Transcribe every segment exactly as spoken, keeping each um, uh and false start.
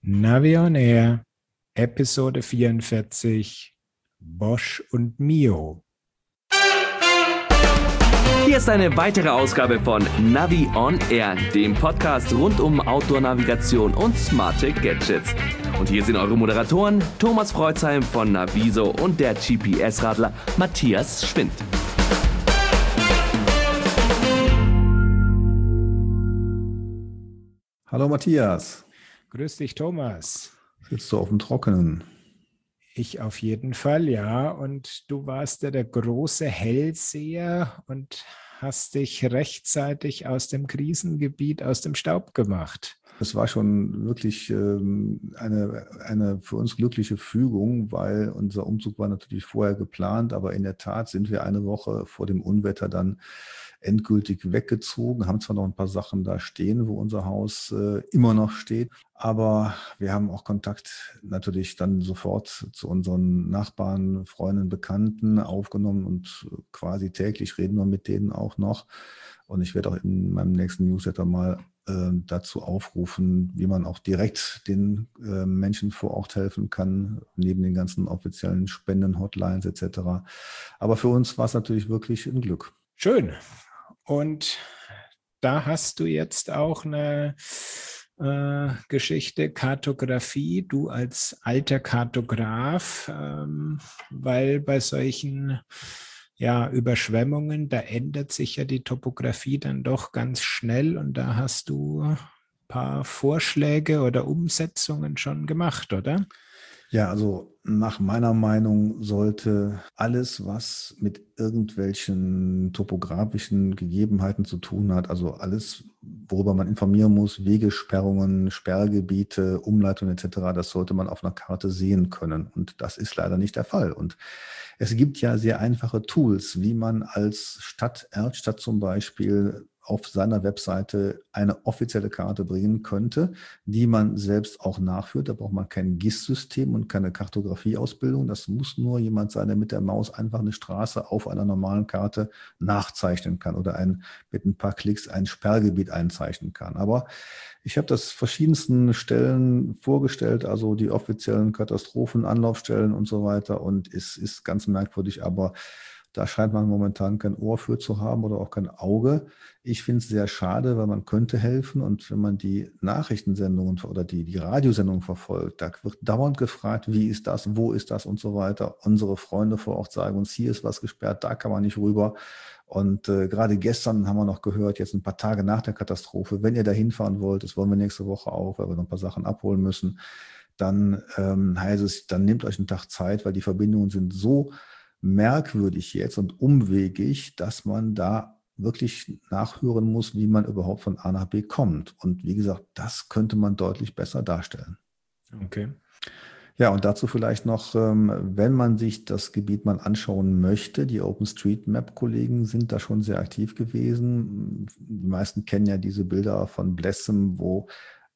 Navi on Air, Episode vierundvierzig, Bosch und Mio. Hier ist eine weitere Ausgabe von Navi on Air, dem Podcast rund um Outdoor-Navigation und smarte Gadgets. Und hier sind eure Moderatoren Thomas Freuzheim von Naviso und der G P S-Radler Matthias Schwind. Hallo Matthias. Grüß dich, Thomas. Sitzt du auf dem Trockenen? Ich auf jeden Fall, ja. Und du warst ja der große Hellseher und hast dich rechtzeitig aus dem Krisengebiet, aus dem Staub gemacht. Es war schon wirklich ähm, eine, eine für uns glückliche Fügung, weil unser Umzug war natürlich vorher geplant, aber in der Tat sind wir eine Woche vor dem Unwetter dann endgültig weggezogen, haben zwar noch ein paar Sachen da stehen, wo unser Haus äh, immer noch steht, aber wir haben auch Kontakt natürlich dann sofort zu unseren Nachbarn, Freunden, Bekannten aufgenommen und quasi täglich reden wir mit denen auch noch. Und ich werde auch in meinem nächsten Newsletter mal äh, dazu aufrufen, wie man auch direkt den äh, Menschen vor Ort helfen kann, neben den ganzen offiziellen Spenden-Hotlines et cetera. Aber für uns war es natürlich wirklich ein Glück. Schön. Und da hast du jetzt auch eine äh, Geschichte, Kartografie, du als alter Kartograf, ähm, weil bei solchen ja, Überschwemmungen, da ändert sich ja die Topografie dann doch ganz schnell und da hast du ein paar Vorschläge oder Umsetzungen schon gemacht, oder? Ja, also nach meiner Meinung sollte alles, was mit irgendwelchen topografischen Gegebenheiten zu tun hat, also alles, worüber man informieren muss, Wegesperrungen, Sperrgebiete, Umleitungen et cetera, das sollte man auf einer Karte sehen können. Und das ist leider nicht der Fall. Und es gibt ja sehr einfache Tools, wie man als Stadt, Erftstadt zum Beispiel, auf seiner Webseite eine offizielle Karte bringen könnte, die man selbst auch nachführt. Da braucht man kein G I S-System und keine Kartografieausbildung. Das muss nur jemand sein, der mit der Maus einfach eine Straße auf einer normalen Karte nachzeichnen kann oder ein, mit ein paar Klicks ein Sperrgebiet einzeichnen kann. Aber ich habe das verschiedensten Stellen vorgestellt, also die offiziellen Katastrophen, Anlaufstellen und so weiter. Und es ist ganz merkwürdig, aber da scheint man momentan kein Ohr für zu haben oder auch kein Auge. Ich finde es sehr schade, weil man könnte helfen. Und wenn man die Nachrichtensendungen oder die, die Radiosendungen verfolgt, da wird dauernd gefragt, wie ist das, wo ist das und so weiter. Unsere Freunde vor Ort sagen uns, hier ist was gesperrt, da kann man nicht rüber. Und äh, gerade gestern haben wir noch gehört, jetzt ein paar Tage nach der Katastrophe, wenn ihr da hinfahren wollt, das wollen wir nächste Woche auch, weil wir noch ein paar Sachen abholen müssen, dann ähm, heißt es, dann nehmt euch einen Tag Zeit, weil die Verbindungen sind so merkwürdig jetzt und umwegig, dass man da wirklich nachhören muss, wie man überhaupt von A nach B kommt. Und wie gesagt, das könnte man deutlich besser darstellen. Okay. Ja, und dazu vielleicht noch, wenn man sich das Gebiet mal anschauen möchte, die OpenStreetMap-Kollegen sind da schon sehr aktiv gewesen. Die meisten kennen ja diese Bilder von Blessem, wo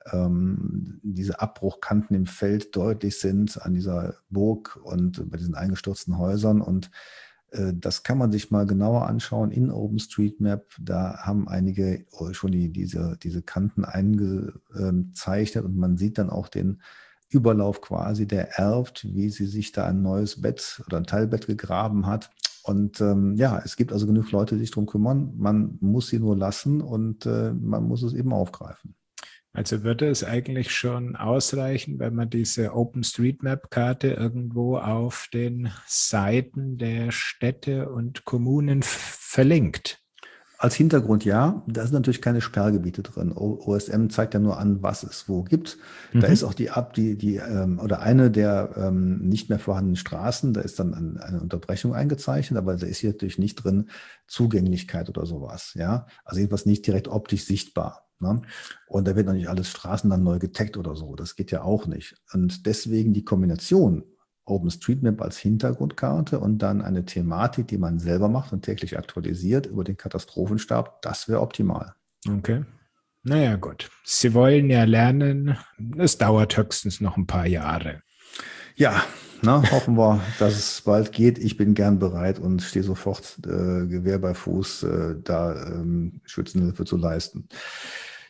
ähm, diese Abbruchkanten im Feld deutlich sind an dieser Burg und bei diesen eingestürzten Häusern. Und äh, das kann man sich mal genauer anschauen in OpenStreetMap. Da haben einige schon die, diese, diese Kanten eingezeichnet und man sieht dann auch den Überlauf quasi der Erft, wie sie sich da ein neues Bett oder ein Teilbett gegraben hat. Und ähm, ja, es gibt also genug Leute, die sich darum kümmern. Man muss sie nur lassen und äh, man muss es eben aufgreifen. Also würde es eigentlich schon ausreichen, wenn man diese OpenStreetMap-Karte irgendwo auf den Seiten der Städte und Kommunen f- verlinkt? Als Hintergrund ja, da sind natürlich keine Sperrgebiete drin. O S M zeigt ja nur an, was es wo gibt. Mhm. Da ist auch die ab, die, die ähm, oder eine der ähm, nicht mehr vorhandenen Straßen, da ist dann ein, eine Unterbrechung eingezeichnet, aber da ist hier natürlich nicht drin Zugänglichkeit oder sowas. Ja, also jedenfalls nicht direkt optisch sichtbar. Ne? Und da wird noch nicht alles Straßen dann neu getaggt oder so. Das geht ja auch nicht. Und deswegen die Kombination OpenStreetMap als Hintergrundkarte und dann eine Thematik, die man selber macht und täglich aktualisiert über den Katastrophenstab, das wäre optimal. Okay. Naja, gut. Sie wollen ja lernen. Es dauert höchstens noch ein paar Jahre. Ja, na, hoffen wir, dass es bald geht. Ich bin gern bereit und stehe sofort äh, Gewehr bei Fuß, äh, da ähm, Schützenhilfe zu leisten.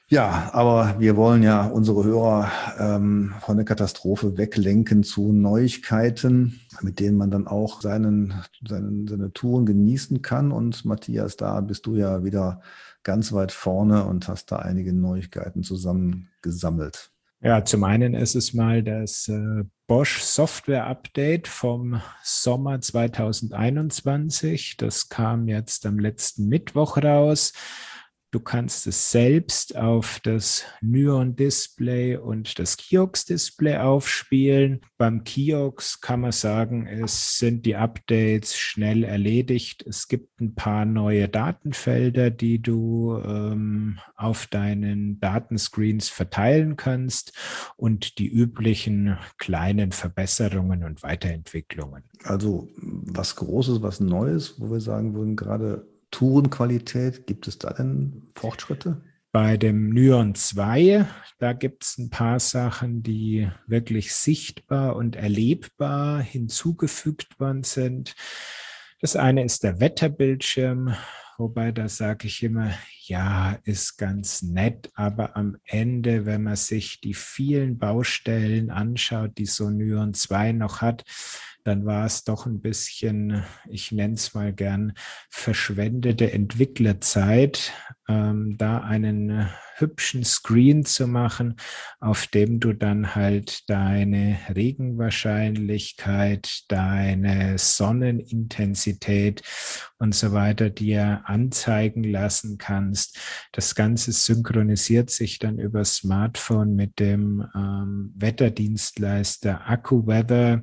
Ja, aber wir wollen ja unsere Hörer ähm, von der Katastrophe weglenken zu Neuigkeiten, mit denen man dann auch seinen, seinen, seine Touren genießen kann. Und Matthias, da bist du ja wieder ganz weit vorne und hast da einige Neuigkeiten zusammengesammelt. Ja, zum einen ist es mal das äh, Bosch Software Update vom Sommer zwanzig einundzwanzig. Das kam jetzt am letzten Mittwoch raus. Du kannst es selbst auf das Nyon-Display und das Kiox-Display aufspielen. Beim Kiox kann man sagen, es sind die Updates schnell erledigt. Es gibt ein paar neue Datenfelder, die du ähm, auf deinen Datenscreens verteilen kannst und die üblichen kleinen Verbesserungen und Weiterentwicklungen. Also was Großes, was Neues, wo wir sagen würden, gerade Tourenqualität, gibt es da denn Fortschritte? Bei dem Nyon zwei, da gibt es ein paar Sachen, die wirklich sichtbar und erlebbar hinzugefügt worden sind. Das eine ist der Wetterbildschirm, wobei da sage ich immer, ja, ist ganz nett, aber am Ende, wenn man sich die vielen Baustellen anschaut, die so Nyon zwei noch hat, dann war es doch ein bisschen, ich nenne es mal gern, verschwendete Entwicklerzeit, ähm, da einen hübschen Screen zu machen, auf dem du dann halt deine Regenwahrscheinlichkeit, deine Sonnenintensität und so weiter dir anzeigen lassen kannst. Das Ganze synchronisiert sich dann über Smartphone mit dem ähm, Wetterdienstleister AccuWeather.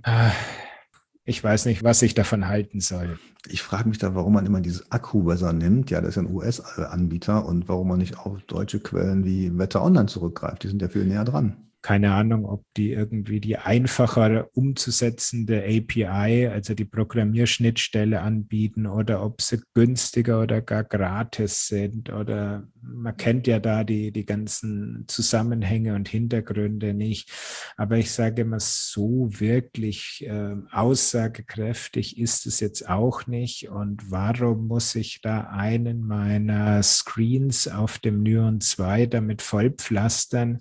Ich weiß nicht, was ich davon halten soll. Ich frage mich da, warum man immer dieses AccuWeather nimmt. Ja, das ist ja ein U S-Anbieter und warum man nicht auf deutsche Quellen wie Wetter Online zurückgreift. Die sind ja viel näher dran. Keine Ahnung, ob die irgendwie die einfacher umzusetzende A P I, also die Programmierschnittstelle anbieten oder ob sie günstiger oder gar gratis sind oder man kennt ja da die, die ganzen Zusammenhänge und Hintergründe nicht. Aber ich sage immer, so wirklich äh, aussagekräftig ist es jetzt auch nicht. Und warum muss ich da einen meiner Screens auf dem Nyon zwei damit vollpflastern?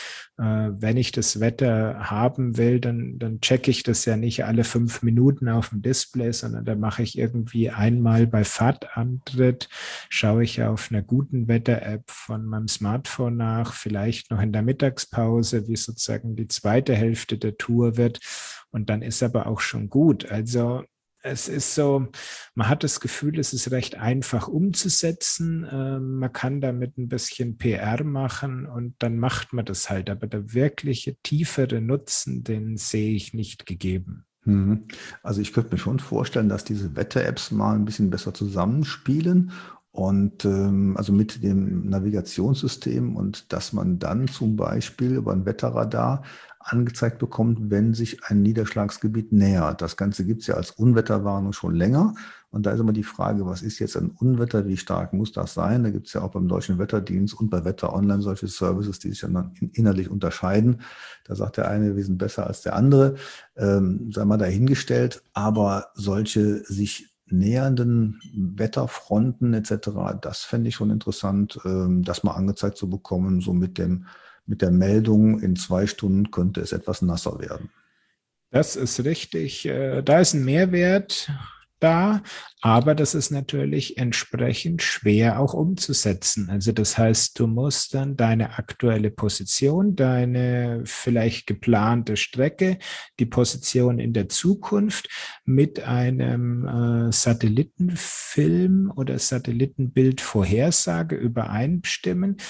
Wenn ich das Wetter haben will, dann, dann checke ich das ja nicht alle fünf Minuten auf dem Display, sondern da mache ich irgendwie einmal bei Fahrtantritt, schaue ich auf einer guten Wetter-App von meinem Smartphone nach, vielleicht noch in der Mittagspause, wie sozusagen die zweite Hälfte der Tour wird. Und dann ist aber auch schon gut. Also es ist so, man hat das Gefühl, es ist recht einfach umzusetzen. Ähm, man kann damit ein bisschen P R machen und dann macht man das halt. Aber der wirkliche tiefere Nutzen, den sehe ich nicht gegeben. Also ich könnte mir schon vorstellen, dass diese Wetter-Apps mal ein bisschen besser zusammenspielen und ähm, also mit dem Navigationssystem und dass man dann zum Beispiel über ein Wetterradar angezeigt bekommt, wenn sich ein Niederschlagsgebiet nähert. Das Ganze gibt es ja als Unwetterwarnung schon länger. Und da ist immer die Frage, was ist jetzt ein Unwetter, wie stark muss das sein? Da gibt es ja auch beim Deutschen Wetterdienst und bei Wetter Online solche Services, die sich dann inhaltlich unterscheiden. Da sagt der eine, wir sind besser als der andere, ähm, sei mal dahingestellt. Aber solche sich nähernden Wetterfronten et cetera, das fände ich schon interessant, ähm, das mal angezeigt zu bekommen, so mit dem mit der Meldung, in zwei Stunden könnte es etwas nasser werden. Das ist richtig. Da ist ein Mehrwert da, aber das ist natürlich entsprechend schwer auch umzusetzen. Also das heißt, du musst dann deine aktuelle Position, deine vielleicht geplante Strecke, die Position in der Zukunft mit einem äh, Satellitenfilm oder Satellitenbildvorhersage übereinstimmen.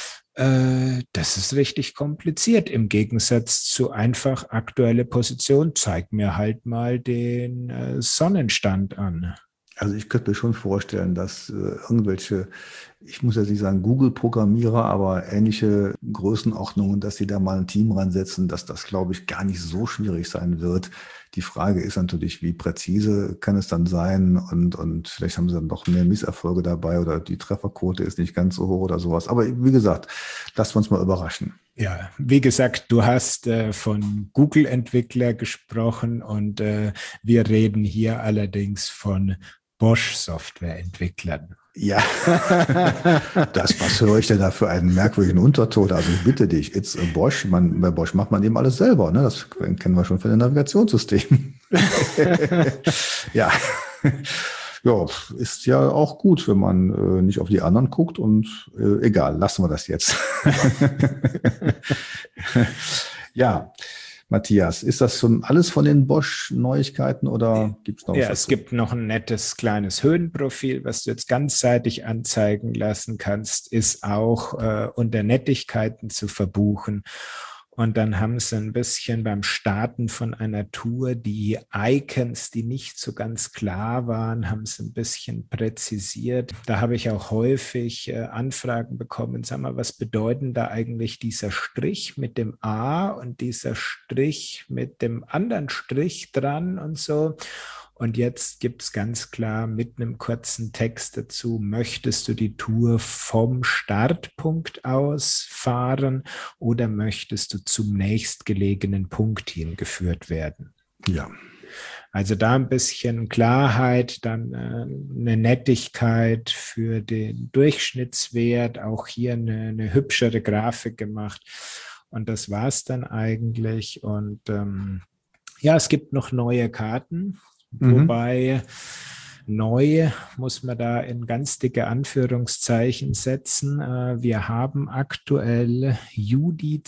Das ist richtig kompliziert im Gegensatz zu einfach aktuelle Position. Zeig mir halt mal den äh, Sonnenstand an. Also ich könnte mir schon vorstellen, dass äh, irgendwelche, ich muss jetzt nicht sagen Google-Programmierer, aber ähnliche Größenordnungen, dass sie da mal ein Team ransetzen, dass das, glaube ich, gar nicht so schwierig sein wird. Die Frage ist natürlich, wie präzise kann es dann sein und, und vielleicht haben sie dann doch mehr Misserfolge dabei oder die Trefferquote ist nicht ganz so hoch oder sowas. Aber wie gesagt, lassen wir uns mal überraschen. Ja, wie gesagt, du hast äh, von Google-Entwickler gesprochen und äh, wir reden hier allerdings von Bosch-Software-Entwicklern. Ja, das, was höre ich denn da für einen merkwürdigen Unterton? Also ich bitte dich, it's a Bosch. Man, bei Bosch macht man eben alles selber. Ne? Das kennen wir schon von den Navigationssystemen. Ja. Ja, ist ja auch gut, wenn man äh, nicht auf die anderen guckt und äh, egal, lassen wir das jetzt. Ja, Matthias, ist das schon alles von den Bosch-Neuigkeiten oder gibt es noch was? Ja, es gibt noch ein nettes kleines Höhenprofil, was du jetzt ganzseitig anzeigen lassen kannst, ist auch äh, unter Nettigkeiten zu verbuchen. Und dann haben sie ein bisschen beim Starten von einer Tour die Icons, die nicht so ganz klar waren, haben sie ein bisschen präzisiert. Da habe ich auch häufig äh, Anfragen bekommen, sag mal, was bedeuten da eigentlich dieser Strich mit dem A und dieser Strich mit dem anderen Strich dran und so. Und jetzt gibt es ganz klar mit einem kurzen Text dazu, möchtest du die Tour vom Startpunkt aus fahren oder möchtest du zum nächstgelegenen Punkt hingeführt werden? Ja. Also da ein bisschen Klarheit, dann äh, eine Nettigkeit für den Durchschnittswert, auch hier eine, eine hübschere Grafik gemacht. Und das war es dann eigentlich. Und ähm, ja, es gibt noch neue Karten. Mhm. Wobei neu muss man da in ganz dicke Anführungszeichen setzen. Wir haben aktuell Juli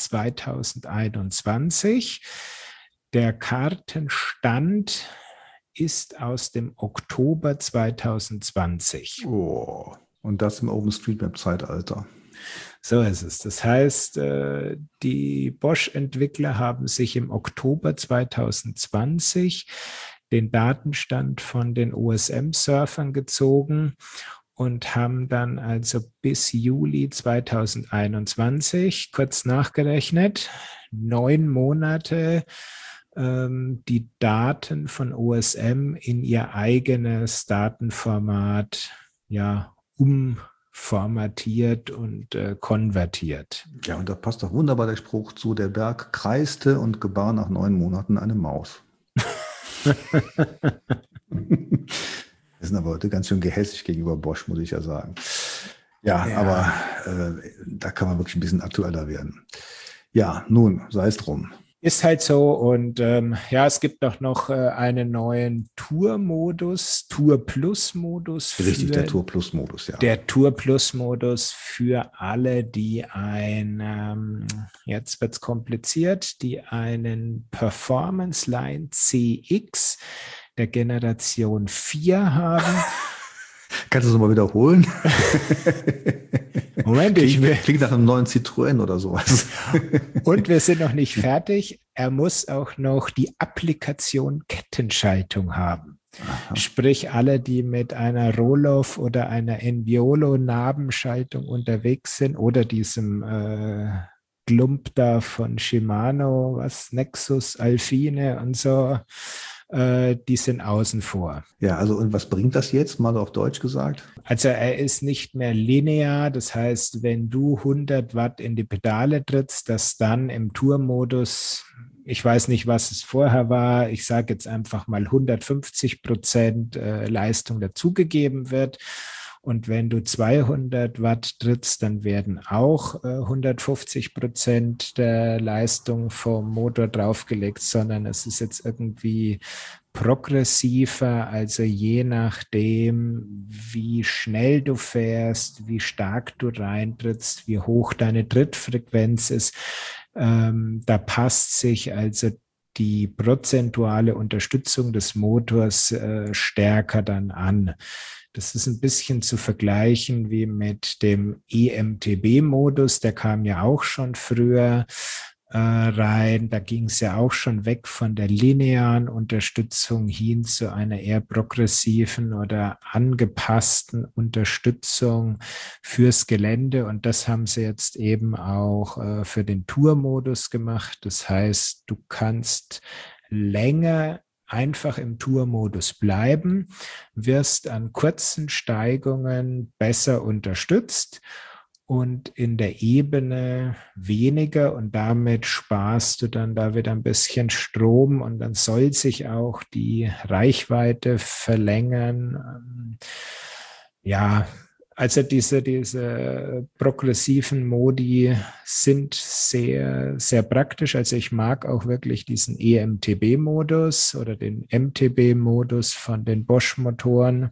zweitausendeinundzwanzig. Der Kartenstand ist aus dem Oktober zweitausendzwanzig. Oh, und das im OpenStreetMap-Zeitalter. So ist es. Das heißt, die Bosch-Entwickler haben sich im Oktober zweitausendzwanzig den Datenstand von den O S M-Surfern gezogen und haben dann also bis Juli zweitausendeinundzwanzig, kurz nachgerechnet, neun Monate ähm, die Daten von O S M in ihr eigenes Datenformat ja, umformatiert und äh, konvertiert. Ja, und da passt doch wunderbar der Spruch zu, der Berg kreiste und gebar nach neun Monaten eine Maus. Wir sind aber heute ganz schön gehässig gegenüber Bosch, muss ich ja sagen. Ja, ja. aber äh, da kann man wirklich ein bisschen aktueller werden. Ja, nun, sei es drum. Ist halt so und ähm, ja, es gibt auch noch äh, einen neuen Tour-Modus, Tour-Plus-Modus. Richtig, der Tour-Plus-Modus, ja. Der Tour-Plus-Modus für alle, die ein, ähm, jetzt wird es kompliziert, die einen Performance Line C X der Generation vier haben. Kannst du es nochmal wiederholen? Moment, ich will. Klingt nach einem neuen Citroën oder sowas. Und wir sind noch nicht fertig. Er muss auch noch die Applikation Kettenschaltung haben. Aha. Sprich, alle, die mit einer Roloff oder einer Enviolo-Nabenschaltung unterwegs sind oder diesem äh, Glump da von Shimano, was Nexus, Alfine und so, die sind außen vor. Ja, also und was bringt das jetzt, mal auf Deutsch gesagt? Also er ist nicht mehr linear, das heißt, wenn du hundert Watt in die Pedale trittst, dass dann im Tourmodus, ich weiß nicht, was es vorher war, ich sage jetzt einfach mal hundertfünfzig Prozent Leistung dazugegeben wird. Und wenn du zweihundert Watt trittst, dann werden auch äh, hundertfünfzig Prozent der Leistung vom Motor draufgelegt, sondern es ist jetzt irgendwie progressiver, also je nachdem, wie schnell du fährst, wie stark du reintrittst, wie hoch deine Trittfrequenz ist, ähm, da passt sich also die prozentuale Unterstützung des Motors äh, stärker dann an. Das ist ein bisschen zu vergleichen wie mit dem E M T B-Modus, der kam ja auch schon früher äh, rein. Da ging es ja auch schon weg von der linearen Unterstützung hin zu einer eher progressiven oder angepassten Unterstützung fürs Gelände. Und das haben sie jetzt eben auch äh, für den Tour-Modus gemacht. Das heißt, du kannst länger einfach im Tour-Modus bleiben, wirst an kurzen Steigungen besser unterstützt und in der Ebene weniger und damit sparst du dann da wieder ein bisschen Strom und dann soll sich auch die Reichweite verlängern. Ja, Also diese, diese progressiven Modi sind sehr, sehr praktisch. Also ich mag auch wirklich diesen E M T B-Modus oder den M T B-Modus von den Bosch-Motoren.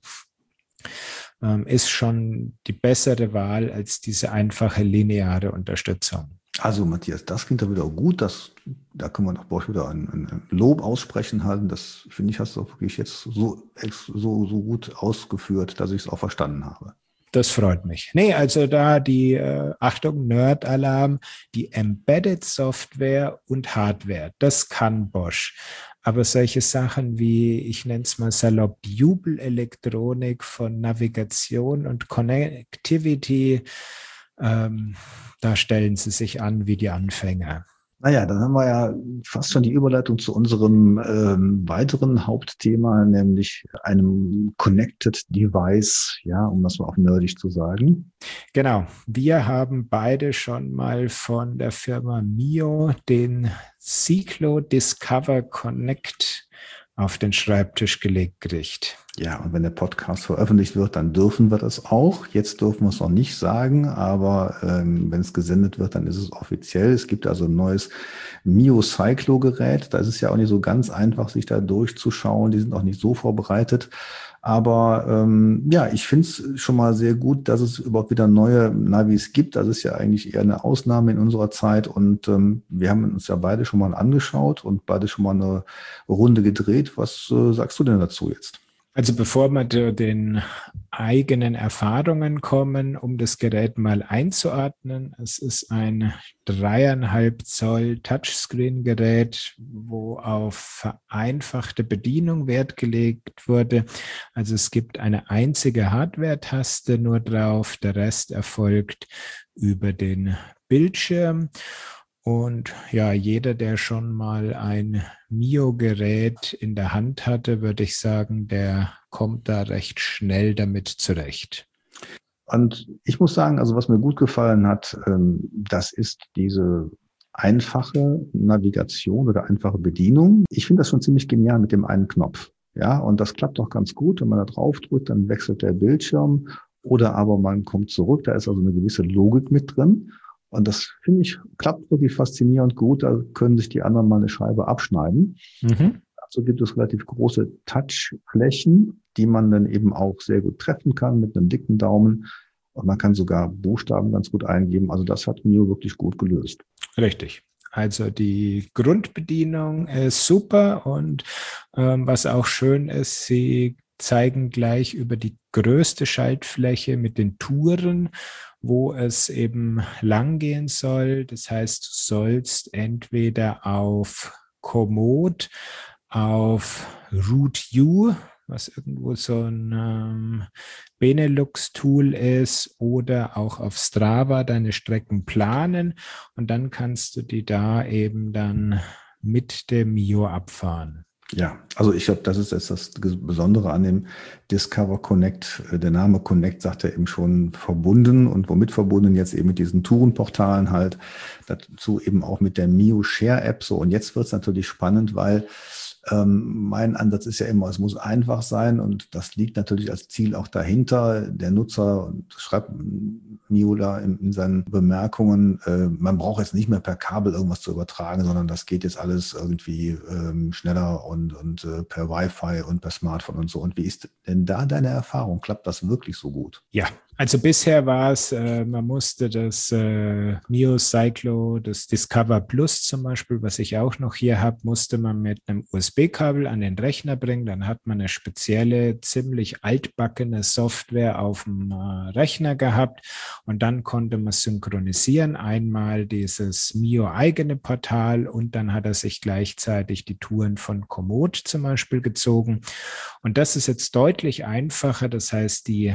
Ähm, ist schon die bessere Wahl als diese einfache lineare Unterstützung. Also Matthias, das klingt doch wieder gut. Das, da können wir nach Bosch wieder ein, ein Lob aussprechen halten. Das finde ich, hast du auch wirklich jetzt so, so, so gut ausgeführt, dass ich es auch verstanden habe. Das freut mich. Nee, also da die, äh, Achtung, Nerd-Alarm, die Embedded Software und Hardware, das kann Bosch. Aber solche Sachen wie, ich nenne es mal salopp, Jubelelektronik von Navigation und Connectivity, ähm, da stellen sie sich an wie die Anfänger. Naja, dann haben wir ja fast schon die Überleitung zu unserem ähm, weiteren Hauptthema, nämlich einem Connected Device, ja, um das mal auch nerdig zu sagen. Genau, wir haben beide schon mal von der Firma Mio den Cyclo Discover Connect auf den Schreibtisch gelegt gekriegt. Ja, und wenn der Podcast veröffentlicht wird, dann dürfen wir das auch. Jetzt dürfen wir es noch nicht sagen, aber ähm, wenn es gesendet wird, dann ist es offiziell. Es gibt also ein neues Mio Cyclo-Gerät. Da ist es ja auch nicht so ganz einfach, sich da durchzuschauen. Die sind auch nicht so vorbereitet. Aber ähm, ja, ich finde es schon mal sehr gut, dass es überhaupt wieder neue Navis gibt. Das ist ja eigentlich eher eine Ausnahme in unserer Zeit. Und ähm, wir haben uns ja beide schon mal angeschaut und beide schon mal eine Runde gedreht. Was äh, sagst du denn dazu jetzt? Also bevor wir zu den eigenen Erfahrungen kommen, um das Gerät mal einzuordnen, es ist ein dreieinhalb Zoll Touchscreen-Gerät, wo auf vereinfachte Bedienung Wert gelegt wurde. Also es gibt eine einzige Hardware-Taste nur drauf, der Rest erfolgt über den Bildschirm. Und ja, jeder, der schon mal ein Mio-Gerät in der Hand hatte, würde ich sagen, der kommt da recht schnell damit zurecht. Und ich muss sagen, also was mir gut gefallen hat, das ist diese einfache Navigation oder einfache Bedienung. Ich finde das schon ziemlich genial mit dem einen Knopf. Ja, und das klappt auch ganz gut. Wenn man da drauf drückt, dann wechselt der Bildschirm oder aber man kommt zurück. Da ist also eine gewisse Logik mit drin. Und das, finde ich, klappt wirklich faszinierend gut. Da können sich die anderen mal eine Scheibe abschneiden. Mhm. Dazu gibt es relativ große Touchflächen, die man dann eben auch sehr gut treffen kann mit einem dicken Daumen. Und man kann sogar Buchstaben ganz gut eingeben. Also das hat Mio wirklich gut gelöst. Richtig. Also die Grundbedienung ist super. Und ähm, was auch schön ist, sie zeigen gleich über die größte Schaltfläche mit den Touren, wo es eben lang gehen soll. Das heißt, du sollst entweder auf Komoot, auf Route U, was irgendwo so ein ähm, Benelux-Tool ist, oder auch auf Strava deine Strecken planen. Und dann kannst du die da eben dann mit dem Mio abfahren. Ja, also ich glaube, das ist jetzt das Besondere an dem Discover Connect. Der Name Connect sagt ja eben schon verbunden und womit verbunden jetzt eben mit diesen Tourenportalen halt, dazu eben auch mit der Mio Share App so. Und jetzt wird es natürlich spannend, weil ähm, mein Ansatz ist ja immer, es muss einfach sein und das liegt natürlich als Ziel auch dahinter. Der Nutzer schreibt Mio da in, in seinen Bemerkungen, äh, man braucht jetzt nicht mehr per Kabel irgendwas zu übertragen, sondern das geht jetzt alles irgendwie ähm, schneller und, und äh, per Wi-Fi und per Smartphone und so. Und wie ist denn da deine Erfahrung? Klappt das wirklich so gut? Ja, also bisher war es, äh, man musste das äh, Mio Cyclo, das Discover Plus zum Beispiel, was ich auch noch hier habe, musste man mit einem U S B-Kabel an den Rechner bringen. Dann hat man eine spezielle, ziemlich altbackene Software auf dem äh, Rechner gehabt und dann konnte man synchronisieren. Einmal dieses Mio eigene Portal und dann hat er sich gleichzeitig die Touren von Komoot zum Beispiel gezogen. Und das ist jetzt deutlich einfacher. Das heißt, die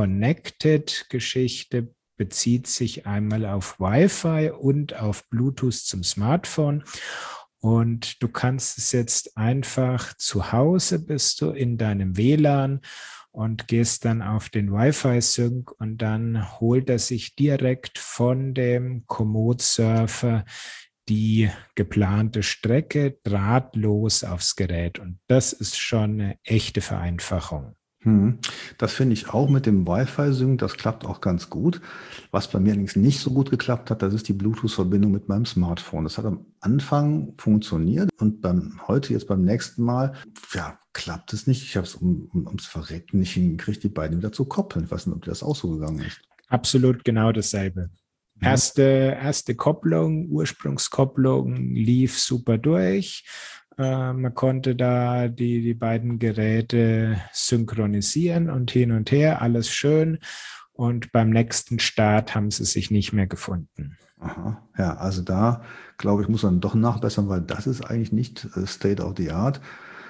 Connected-Geschichte bezieht sich einmal auf Wi-Fi und auf Bluetooth zum Smartphone. Und du kannst es jetzt einfach zu Hause, bist du in deinem W L A N und gehst dann auf den Wi-Fi-Sync und dann holt er sich direkt von dem Komoot-Surfer die geplante Strecke drahtlos aufs Gerät. Und das ist schon eine echte Vereinfachung. Hm. Das finde ich auch mit dem Wi-Fi-Sync, das klappt auch ganz gut. Was bei mir allerdings nicht so gut geklappt hat, das ist die Bluetooth-Verbindung mit meinem Smartphone. Das hat am Anfang funktioniert und beim heute jetzt beim nächsten Mal, ja, klappt es nicht. Ich habe es um, um, ums Verrecken nicht hingekriegt, die beiden wieder zu koppeln. Ich weiß nicht, ob dir das auch so gegangen ist. Absolut genau dasselbe. Erste, erste Kopplung, Ursprungskopplung lief super durch. Äh, man konnte da die, die beiden Geräte synchronisieren und hin und her, alles schön. Und beim nächsten Start haben sie sich nicht mehr gefunden. Aha. Ja, also da, glaube ich, muss man doch nachbessern, weil das ist eigentlich nicht äh, State of the Art.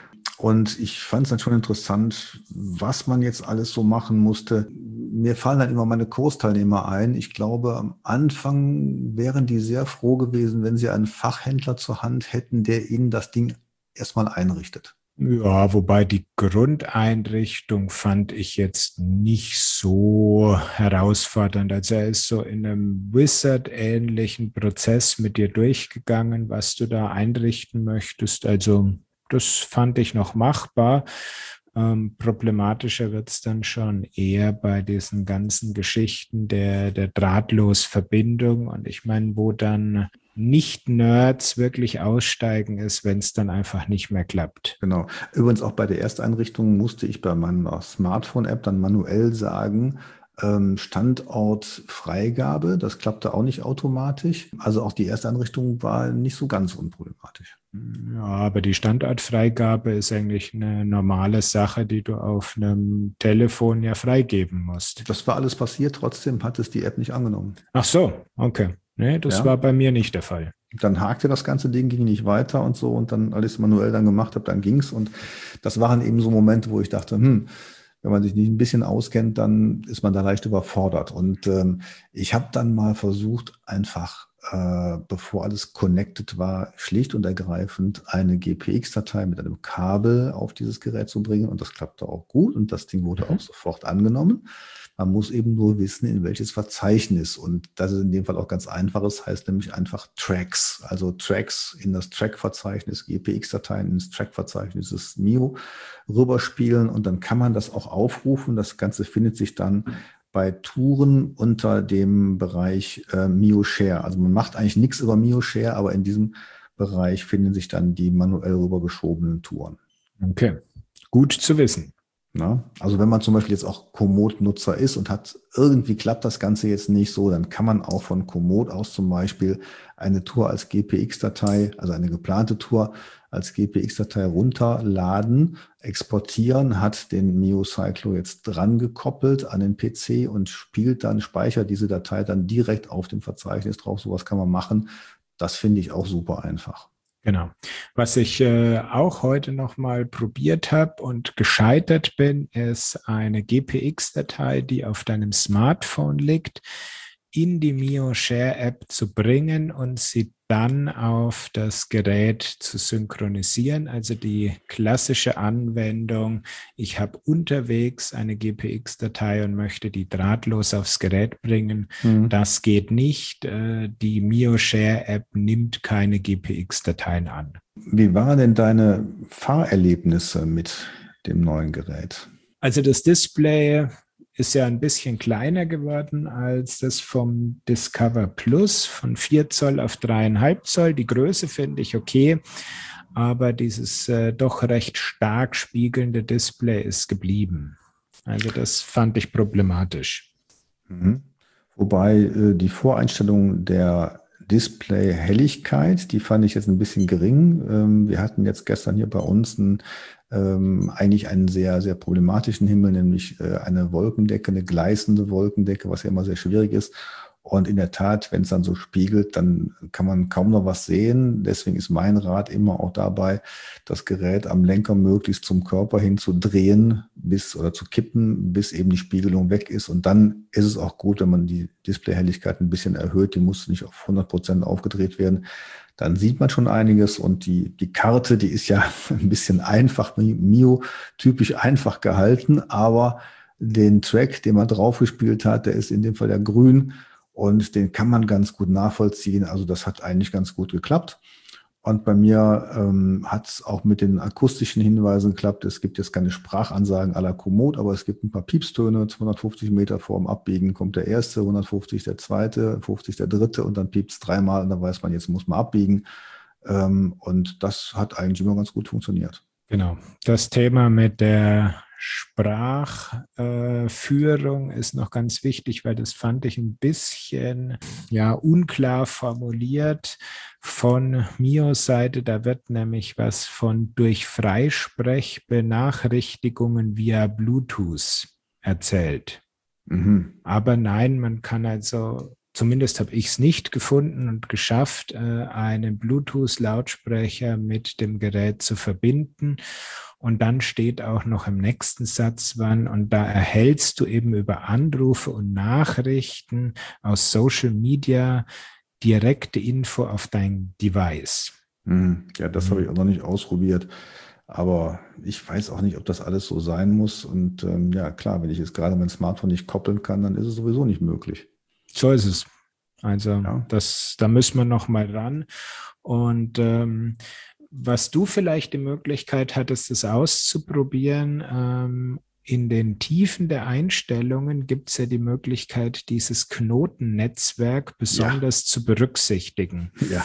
Und ich fand es dann schon interessant, was man jetzt alles so machen musste. Mir fallen dann immer meine Kursteilnehmer ein. Ich glaube, am Anfang wären die sehr froh gewesen, wenn sie einen Fachhändler zur Hand hätten, der ihnen das Ding erstmal einrichtet. Ja, wobei die Grundeinrichtung fand ich jetzt nicht so herausfordernd. Also er ist so in einem Wizard-ähnlichen Prozess mit dir durchgegangen, was du da einrichten möchtest. Also das fand ich noch machbar. Ähm, problematischer wird es dann schon eher bei diesen ganzen Geschichten der, der Drahtlosverbindung. Und ich meine, wo dann Nicht-Nerds wirklich aussteigen ist, wenn es dann einfach nicht mehr klappt. Genau. Übrigens auch bei der Ersteinrichtung musste ich bei meiner Smartphone-App dann manuell sagen, ähm, Standortfreigabe. Das klappte auch nicht automatisch. Also auch die Ersteinrichtung war nicht so ganz unproblematisch. Ja, aber die Standortfreigabe ist eigentlich eine normale Sache, die du auf einem Telefon ja freigeben musst. Das war alles passiert, trotzdem hat es die App nicht angenommen. Ach so, okay. Nee, das Ja. war bei mir nicht der Fall. Dann hakte das ganze Ding, ging nicht weiter und so. Und dann, als ich es manuell dann gemacht habe, dann ging's. Und das waren eben so Momente, wo ich dachte, hm, wenn man sich nicht ein bisschen auskennt, dann ist man da leicht überfordert. Und ähm, ich habe dann mal versucht, einfach, äh, bevor alles connected war, schlicht und ergreifend eine G P X-Datei mit einem Kabel auf dieses Gerät zu bringen. Und das klappte auch gut. Und das Ding wurde auch sofort angenommen. Man muss eben nur wissen, in welches Verzeichnis. Und das ist in dem Fall auch ganz einfach. Es heißt nämlich einfach Tracks. Also Tracks in das Track-Verzeichnis, G P X-Dateien ins Track-Verzeichnis des Mio rüberspielen. Und dann kann man das auch aufrufen. Das Ganze findet sich dann bei Touren unter dem Bereich äh, Mio Share. Also man macht eigentlich nichts über Mio Share, aber in diesem Bereich finden sich dann die manuell rübergeschobenen Touren. Okay, gut zu wissen. Na, also wenn man zum Beispiel jetzt auch Komoot-Nutzer ist und hat irgendwie klappt das Ganze jetzt nicht so, dann kann man auch von Komoot aus zum Beispiel eine Tour als G P X-Datei, also eine geplante Tour als G P X-Datei runterladen, exportieren, hat den MioCyclo jetzt dran gekoppelt an den P C und spielt dann, speichert diese Datei dann direkt auf dem Verzeichnis drauf. Sowas kann man machen. Das finde ich auch super einfach. Genau. Was ich äh, auch heute nochmal probiert habe und gescheitert bin, ist eine G P X-Datei, die auf deinem Smartphone liegt, in die Mio Share App zu bringen und sie dann auf das Gerät zu synchronisieren. Also die klassische Anwendung, ich habe unterwegs eine G P X-Datei und möchte die drahtlos aufs Gerät bringen. Mhm. Das geht nicht. Die Mio Share App nimmt keine G P X-Dateien an. Wie waren denn deine Fahrerlebnisse mit dem neuen Gerät? Also das Display ist ja ein bisschen kleiner geworden als das vom Discover Plus von vier Zoll auf drei Komma fünf Zoll. Die Größe finde ich okay, aber dieses äh, doch recht stark spiegelnde Display ist geblieben. Also das fand ich problematisch. Mhm. Wobei äh, die Voreinstellung der Display-Helligkeit, die fand ich jetzt ein bisschen gering. Ähm, wir hatten jetzt gestern hier bei uns ein Ähm, eigentlich einen sehr, sehr problematischen Himmel, nämlich äh, eine Wolkendecke, eine gleißende Wolkendecke, was ja immer sehr schwierig ist. Und in der Tat, wenn es dann so spiegelt, dann kann man kaum noch was sehen. Deswegen ist mein Rat immer auch dabei, das Gerät am Lenker möglichst zum Körper hin zu drehen bis oder zu kippen, bis eben die Spiegelung weg ist. Und dann ist es auch gut, wenn man die Displayhelligkeit ein bisschen erhöht. Die muss nicht auf hundert Prozent aufgedreht werden. Dann sieht man schon einiges und die, die Karte, die ist ja ein bisschen einfach, Mio typisch einfach gehalten, aber den Track, den man draufgespielt hat, der ist in dem Fall ja grün und den kann man ganz gut nachvollziehen. Also das hat eigentlich ganz gut geklappt. Und bei mir ähm, hat es auch mit den akustischen Hinweisen geklappt. Es gibt jetzt keine Sprachansagen à la Komoot, aber es gibt ein paar Piepstöne. zweihundertfünfzig Meter vor dem Abbiegen kommt der erste, hundertfünfzig der zweite, fünfzig der dritte und dann piepst es dreimal und dann weiß man, jetzt muss man abbiegen. Ähm, und das hat eigentlich immer ganz gut funktioniert. Genau. Das Thema mit der Sprachführung äh, ist noch ganz wichtig, weil das fand ich ein bisschen ja, unklar formuliert von Mios Seite. Da wird nämlich was von durch Freisprechbenachrichtigungen via Bluetooth erzählt. Mhm. Aber nein, man kann also, zumindest habe ich es nicht gefunden und geschafft, einen Bluetooth-Lautsprecher mit dem Gerät zu verbinden. Und dann steht auch noch im nächsten Satz wann, und da erhältst du eben über Anrufe und Nachrichten aus Social Media direkte Info auf dein Device. Ja, das mhm. habe ich auch noch nicht ausprobiert. Aber ich weiß auch nicht, ob das alles so sein muss. Und ähm, ja, klar, wenn ich jetzt gerade mein Smartphone nicht koppeln kann, dann ist es sowieso nicht möglich. So ist es. Also ja. das, da müssen wir noch mal ran. Und ähm, was du vielleicht die Möglichkeit hattest, das auszuprobieren, ähm, in den Tiefen der Einstellungen gibt es ja die Möglichkeit, dieses Knotennetzwerk besonders ja. zu berücksichtigen. Ja.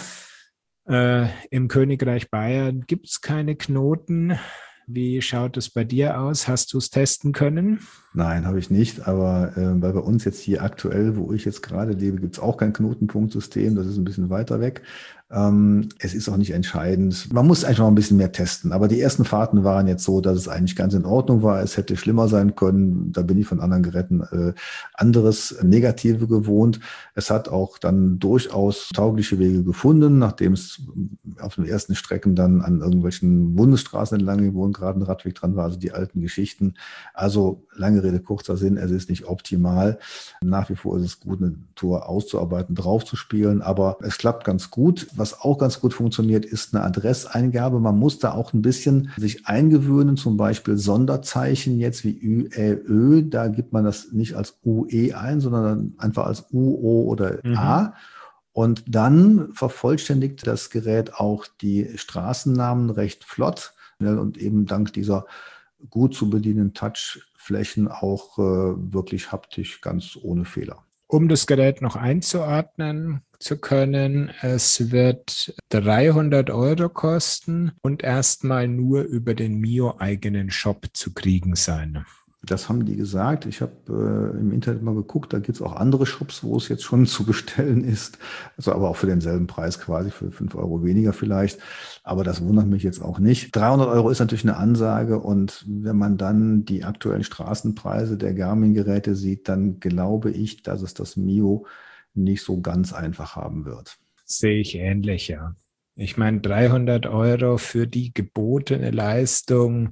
Äh, Im Königreich Bayern gibt es keine Knoten. Wie schaut es bei dir aus? Hast du es testen können? Nein, habe ich nicht, aber äh, weil bei uns jetzt hier aktuell, wo ich jetzt gerade lebe, gibt es auch kein Knotenpunktsystem, das ist ein bisschen weiter weg. Ähm, es ist auch nicht entscheidend. Man muss einfach mal ein bisschen mehr testen, aber die ersten Fahrten waren jetzt so, dass es eigentlich ganz in Ordnung war. Es hätte schlimmer sein können, da bin ich von anderen Geräten äh, anderes Negative gewohnt. Es hat auch dann durchaus taugliche Wege gefunden, nachdem es auf den ersten Strecken dann an irgendwelchen Bundesstraßen entlang gewohnt, gerade ein Radweg dran war, also die alten Geschichten. Also lange Rede, kurzer Sinn, es ist nicht optimal. Nach wie vor ist es gut, eine Tour auszuarbeiten, draufzuspielen, aber es klappt ganz gut. Was auch ganz gut funktioniert, ist eine Adresseingabe. Man muss da auch ein bisschen sich eingewöhnen, zum Beispiel Sonderzeichen jetzt wie Ü, Ä, Ö. Da gibt man das nicht als U, E ein, sondern einfach als U, O oder mhm. A. Und dann vervollständigt das Gerät auch die Straßennamen recht flott und eben dank dieser gut zu bedienenden Touchflächen auch äh, wirklich haptisch ganz ohne Fehler. Um das Gerät noch einzuordnen zu können, es wird dreihundert Euro kosten und erstmal nur über den Mio eigenen Shop zu kriegen sein. Das haben die gesagt. Ich habe äh, im Internet mal geguckt, da gibt es auch andere Shops, wo es jetzt schon zu bestellen ist. Also aber auch für denselben Preis quasi, für fünf Euro weniger vielleicht. Aber das wundert mich jetzt auch nicht. dreihundert Euro ist natürlich eine Ansage und wenn man dann die aktuellen Straßenpreise der Garmin-Geräte sieht, dann glaube ich, dass es das Mio nicht so ganz einfach haben wird. Sehe ich ähnlich, ja. Ich meine, dreihundert Euro für die gebotene Leistung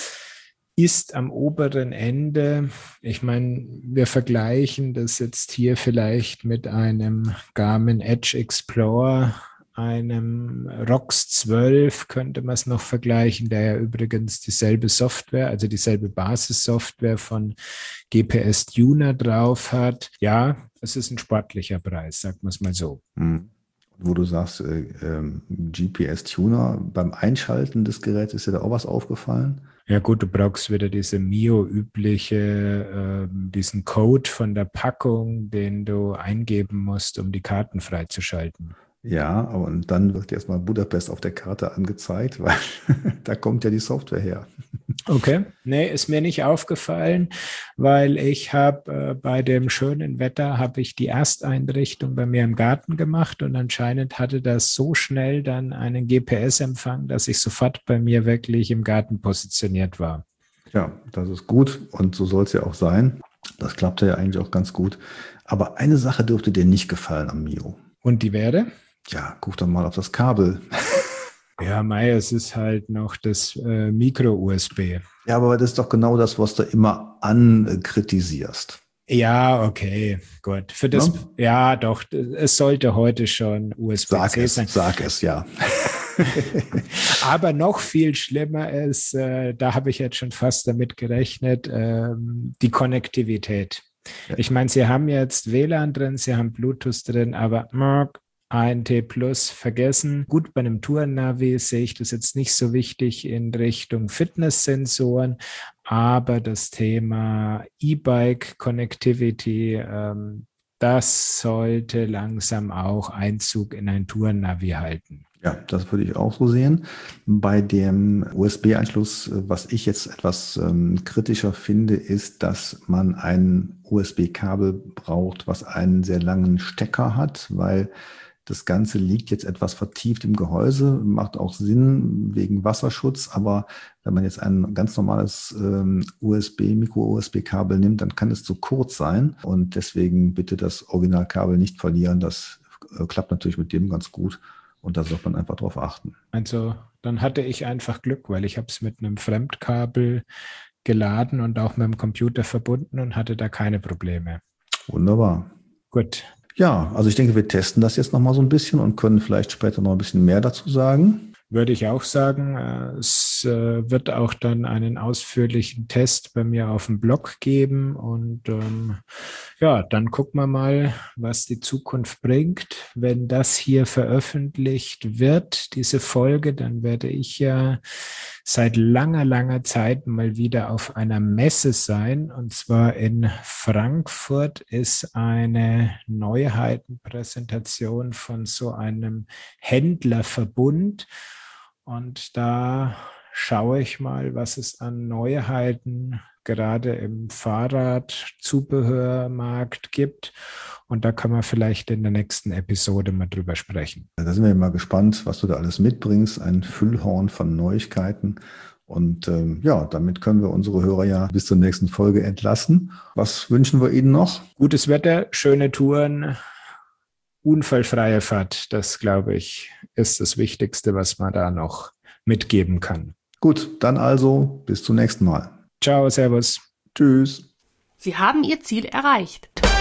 ist am oberen Ende. Ich meine, wir vergleichen das jetzt hier vielleicht mit einem Garmin Edge Explorer, einem ROX zwölf könnte man es noch vergleichen, der ja übrigens dieselbe Software, also dieselbe Basissoftware von G P S Tuner drauf hat. Ja, es ist ein sportlicher Preis, sagen wir es mal so. Mhm. Wo du sagst, äh, äh, G P S Tuner, beim Einschalten des Geräts ist dir da auch was aufgefallen? Ja gut, du brauchst wieder diese Mio-übliche, äh, diesen Code von der Packung, den du eingeben musst, um die Karten freizuschalten. Ja, aber und dann wird erstmal Budapest auf der Karte angezeigt, weil da kommt ja die Software her. Okay, nee, ist mir nicht aufgefallen, weil ich habe äh, bei dem schönen Wetter habe ich die Ersteinrichtung bei mir im Garten gemacht und anscheinend hatte das so schnell dann einen G P S-Empfang, dass ich sofort bei mir wirklich im Garten positioniert war. Ja, das ist gut und so soll es ja auch sein. Das klappte ja eigentlich auch ganz gut. Aber eine Sache dürfte dir nicht gefallen am Mio. Und die wäre? Ja, guck doch mal auf das Kabel. Ja, Meier, es ist halt noch das äh, Micro-U S B. Ja, aber das ist doch genau das, was du immer ankritisierst. Ja, okay, gut. Für das, ja? ja, doch, es sollte heute schon U S B C sein. Sag es, ja. Aber noch viel schlimmer ist, äh, da habe ich jetzt schon fast damit gerechnet, äh, die Konnektivität. Ja. Ich meine, Sie haben jetzt W L A N drin, Sie haben Bluetooth drin, aber A N T Plus vergessen. Gut, bei einem Tourennavi sehe ich das jetzt nicht so wichtig in Richtung Fitnesssensoren, aber das Thema E-Bike Connectivity, ähm, das sollte langsam auch Einzug in ein Tourennavi halten. Ja, das würde ich auch so sehen. Bei dem U S B-Anschluss, was ich jetzt etwas ähm, kritischer finde, ist, dass man ein U S B-Kabel braucht, was einen sehr langen Stecker hat, weil das Ganze liegt jetzt etwas vertieft im Gehäuse, macht auch Sinn wegen Wasserschutz, aber wenn man jetzt ein ganz normales ähm, U S B, Micro-U S B-Kabel nimmt, dann kann es zu kurz sein und deswegen bitte das Originalkabel nicht verlieren. Das äh, klappt natürlich mit dem ganz gut. Und da sollte man einfach drauf achten. Also dann hatte ich einfach Glück, weil ich habe es mit einem Fremdkabel geladen und auch mit dem Computer verbunden und hatte da keine Probleme. Wunderbar. Gut. Ja, also ich denke, wir testen das jetzt nochmal so ein bisschen und können vielleicht später noch ein bisschen mehr dazu sagen. Würde ich auch sagen. Es wird auch dann einen ausführlichen Test bei mir auf dem Blog geben. Und ähm, ja, dann gucken wir mal, was die Zukunft bringt. Wenn das hier veröffentlicht wird, diese Folge, dann werde ich ja seit langer, langer Zeit mal wieder auf einer Messe sein. Und zwar in Frankfurt ist eine Neuheitenpräsentation von so einem Händlerverbund. Und da schaue ich mal, was es an Neuheiten gerade im Fahrradzubehörmarkt gibt. Und da kann man vielleicht in der nächsten Episode mal drüber sprechen. Da sind wir mal gespannt, was du da alles mitbringst. Ein Füllhorn von Neuigkeiten. Und ähm, ja, damit können wir unsere Hörer ja bis zur nächsten Folge entlassen. Was wünschen wir Ihnen noch? Gutes Wetter, schöne Touren. Unfallfreie Fahrt, das glaube ich, ist das Wichtigste, was man da noch mitgeben kann. Gut, dann also bis zum nächsten Mal. Ciao, servus. Tschüss. Sie haben Ihr Ziel erreicht.